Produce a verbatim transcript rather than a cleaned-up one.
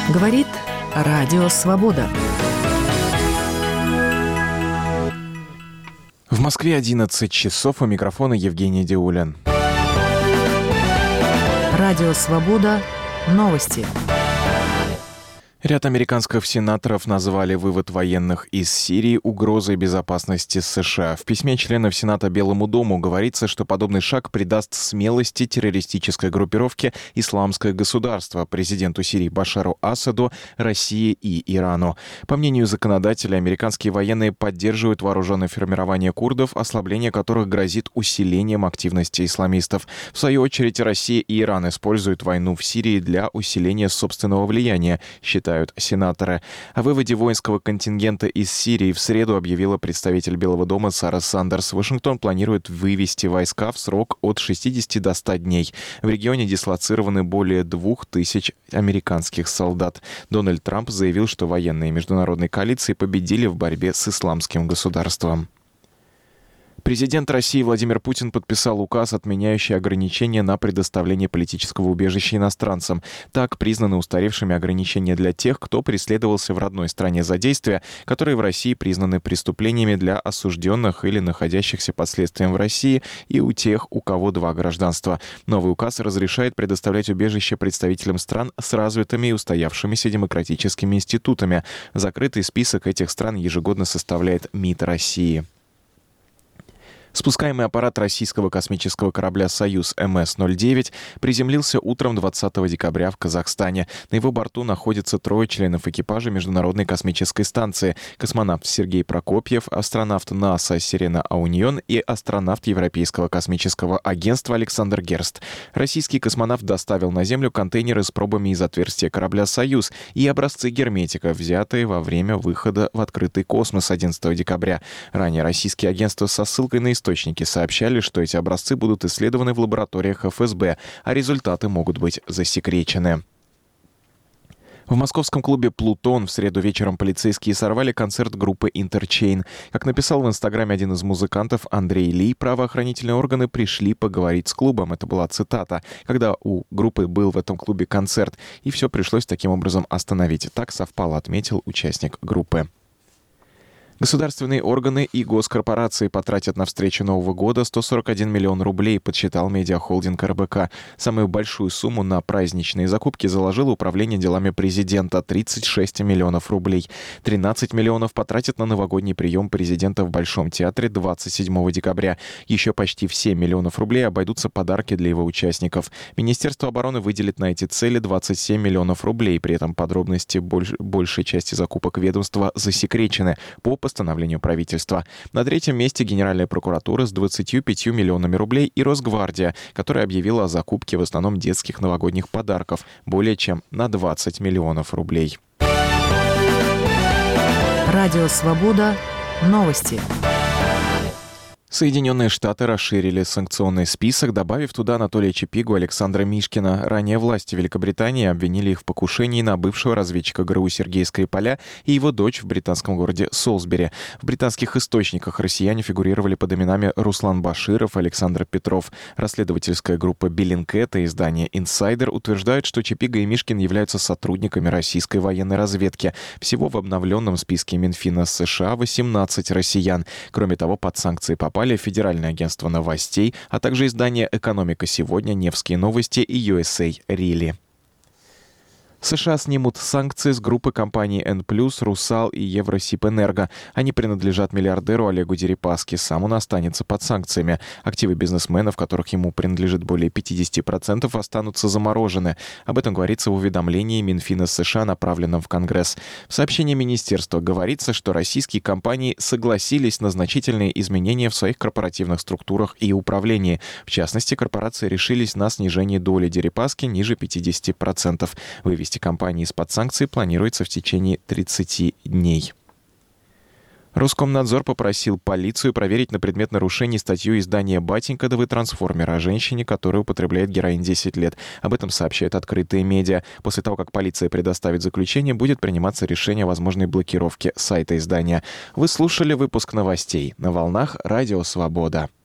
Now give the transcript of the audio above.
Говорит Радио Свобода. В Москве одиннадцать часов, у микрофона Евгений Диулин. Радио Свобода. Новости. Ряд американских сенаторов назвали вывод военных из Сирии угрозой безопасности США. В письме членов Сената Белому дому говорится, что подобный шаг придаст смелости террористической группировке «Исламское государство», президенту Сирии Башару Асаду, России и Ирану. По мнению законодателя, американские военные поддерживают вооруженное формирование курдов, ослабление которых грозит усилением активности исламистов. В свою очередь, Россия и Иран используют войну в Сирии для усиления собственного влияния, считают сенаторы. О выводе воинского контингента из Сирии в среду объявила представитель Белого дома Сара Сандерс. Вашингтон планирует вывести войска в срок от шестидесяти до ста дней. В регионе дислоцированы более двух тысяч американских солдат. Дональд Трамп заявил, что военные международной коалиции победили в борьбе с исламским государством. Президент России Владимир Путин подписал указ, отменяющий ограничения на предоставление политического убежища иностранцам. Так признаны устаревшими ограничения для тех, кто преследовался в родной стране за действия, которые в России признаны преступлениями для осужденных или находящихся под следствием в России, и у тех, у кого два гражданства. Новый указ разрешает предоставлять убежище представителям стран с развитыми и устоявшимися демократическими институтами. Закрытый список этих стран ежегодно составляет МИД России. Спускаемый аппарат российского космического корабля «Союз» эм эс ноль девять приземлился утром двадцатого декабря в Казахстане. На его борту находятся трое членов экипажа Международной космической станции: космонавт Сергей Прокопьев, астронавт НАСА Сирена Ауньон и астронавт Европейского космического агентства Александр Герст. Российский космонавт доставил на Землю контейнеры с пробами из отверстия корабля «Союз» и образцы герметика, взятые во время выхода в открытый космос одиннадцатого декабря. Ранее российские агентства со ссылкой на источники Источники сообщали, что эти образцы будут исследованы в лабораториях эф эс бэ, а результаты могут быть засекречены. В московском клубе «Плутон» в среду вечером полицейские сорвали концерт группы «Интерчейн». Как написал в Инстаграме один из музыкантов Андрей Ли, правоохранительные органы пришли поговорить с клубом. Это была цитата. Когда у группы был в этом клубе концерт, и все пришлось таким образом остановить. Так совпало, отметил участник группы. Государственные органы и госкорпорации потратят на встречу Нового года сто сорок один миллион рублей, подсчитал медиахолдинг эр бэ ка. Самую большую сумму на праздничные закупки заложило Управление делами президента — тридцать шесть миллионов рублей. тринадцать миллионов потратят на новогодний прием президента в Большом театре двадцать седьмого декабря. Еще почти в семь миллионов рублей обойдутся подарки для его участников. Министерство обороны выделит на эти цели двадцать семь миллионов рублей. При этом подробности больш... большей части закупок ведомства засекречены по постановлению правительства. На третьем месте Генеральная прокуратура с двадцатью пятью миллионами рублей и Росгвардия, которая объявила о закупке в основном детских новогодних подарков более чем на двадцать миллионов рублей. Радио Свобода. Новости. Соединенные Штаты расширили санкционный список, добавив туда Анатолия Чапигу и Александра Мишкина. Ранее власти Великобритании обвинили их в покушении на бывшего разведчика гэ эр у Сергея Скрипаля и его дочь в британском городе Солсбери. В британских источниках россияне фигурировали под именами Руслан Баширов и Александр Петров. Расследовательская группа Bellingcat и издание «Инсайдер» утверждают, что Чапига и Мишкин являются сотрудниками российской военной разведки. Всего в обновленном списке Минфина США восемнадцать россиян. Кроме того, под санкции попали Федеральное агентство новостей, а также издания «Экономика сегодня», «Невские новости» и ю эс эй Рили. США снимут санкции с группы компаний Н плюс, «Русал» и Евросибэнерго. Они принадлежат миллиардеру Олегу Дерипаске. Сам он останется под санкциями. Активы бизнесменов, которых ему принадлежит более пятьдесят процентов, останутся заморожены. Об этом говорится в уведомлении Минфина США, направленном в Конгресс. В сообщении министерства говорится, что российские компании согласились на значительные изменения в своих корпоративных структурах и управлении. В частности, корпорации решились на снижение доли Дерипаски ниже пятидесяти процентов. Вывести компании из-под санкций планируется в течение тридцати дней. Роскомнадзор попросил полицию проверить на предмет нарушений статью издания «Батенька, да вы трансформер» о женщине, которая употребляет героин десять лет. Об этом сообщают открытые медиа. После того, как полиция предоставит заключение, будет приниматься решение о возможной блокировке сайта издания. Вы слушали выпуск новостей на волнах Радио Свобода.